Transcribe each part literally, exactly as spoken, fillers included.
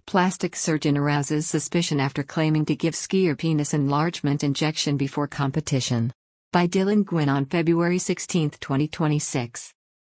Plastic surgeon arouses suspicion after claiming to give skier penis enlargement injection before competition. By Dylan Gwynn on February sixteenth, twenty twenty-six.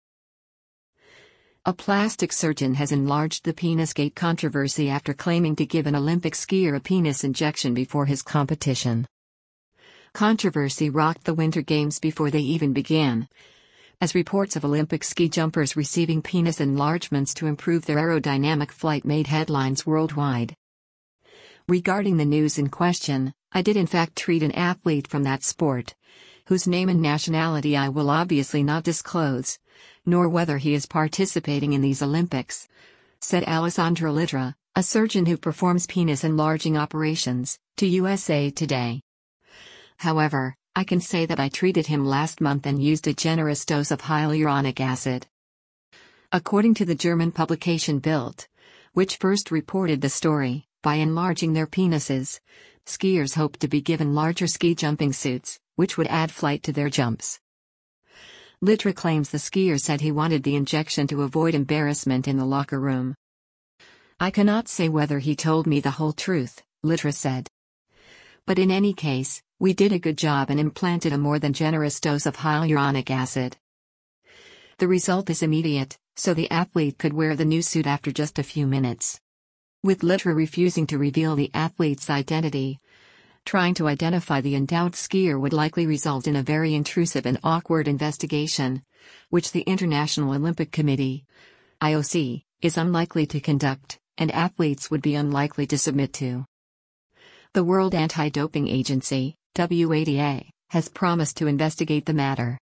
A plastic surgeon has enlarged the Penisgate controversy after claiming to give an Olympic skier a penis injection before his competition. Controversy rocked the Winter Games before they even began, as reports of Olympic ski jumpers receiving penis enlargements to improve their aerodynamic flight made headlines worldwide. Regarding the news in question, I did in fact treat an athlete from that sport, whose name and nationality I will obviously not disclose, nor whether he is participating in these Olympics, said Alessandro Littra, a surgeon who performs penis enlarging operations, to U S A Today. However, I can say that I treated him last month and used a generous dose of hyaluronic acid. According to the German publication Bild, which first reported the story, by enlarging their penises, skiers hope to be given larger ski jumping suits, which would add flight to their jumps. Littra claims the skier said he wanted the injection to avoid embarrassment in the locker room. I cannot say whether he told me the whole truth, Littra said. But in any case, we did a good job and implanted a more than generous dose of hyaluronic acid. The result is immediate, so the athlete could wear the new suit after just a few minutes. With Littra refusing to reveal the athlete's identity, trying to identify the endowed skier would likely result in a very intrusive and awkward investigation, which the International Olympic Committee, I O C, is unlikely to conduct, and athletes would be unlikely to submit to. The World Anti-Doping Agency, W A D A, has promised to investigate the matter.